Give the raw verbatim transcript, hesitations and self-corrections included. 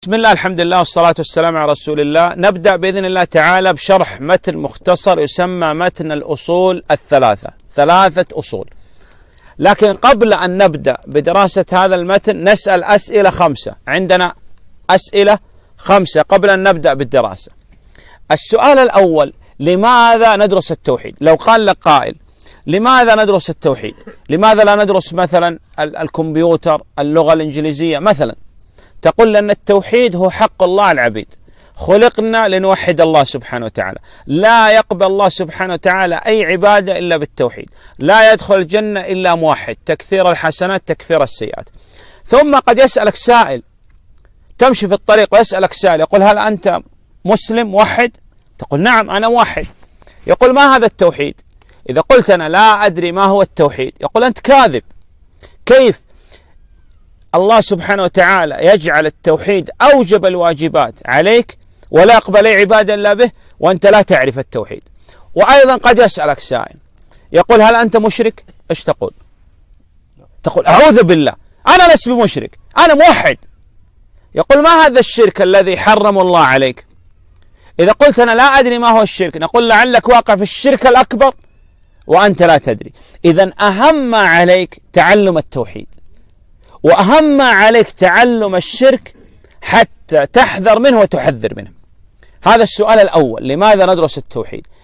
بسم الله، الحمد لله، والصلاة والسلام على رسول الله. نبدأ بإذن الله تعالى بشرح متن مختصر يسمى متن الأصول الثلاثة، ثلاثة أصول. لكن قبل أن نبدأ بدراسة هذا المتن نسأل أسئلة خمسة. عندنا أسئلة خمسة قبل أن نبدأ بالدراسة. السؤال الأول: لماذا ندرس التوحيد؟ لو قال لك قائل: لماذا ندرس التوحيد؟ لماذا لا ندرس مثلا الكمبيوتر، اللغة الإنجليزية مثلا؟ تقول لأن التوحيد هو حق الله على العبيد، خلقنا لنوحد الله سبحانه وتعالى، لا يقبل الله سبحانه وتعالى أي عبادة إلا بالتوحيد، لا يدخل الجنة إلا موحد، تكثير الحسنات تكثير السيئات. ثم قد يسألك سائل، تمشي في الطريق ويسألك سائل يقول: هل أنت مسلم موحد؟ تقول: نعم أنا موحد. يقول: ما هذا التوحيد؟ إذا قلت أنا لا أدري ما هو التوحيد يقول: أنت كاذب. كيف الله سبحانه وتعالى يجعل التوحيد أوجب الواجبات عليك ولا يقبل أي عبادة إلا به وأنت لا تعرف التوحيد؟ وأيضا قد يسألك سائل يقول: هل أنت مشرك؟ إيش تقول؟ تقول: أعوذ بالله، أنا لست بمشرك، أنا موحد. يقول: ما هذا الشرك الذي حرم الله عليك؟ إذا قلت أنا لا أدري ما هو الشرك نقول: لعلك واقع في الشرك الأكبر وأنت لا تدري. إذن أهم ما عليك تعلم التوحيد، وأهم ما عليك تعلم الشرك حتى تحذر منه وتحذر منه. هذا السؤال الأول: لماذا ندرس التوحيد؟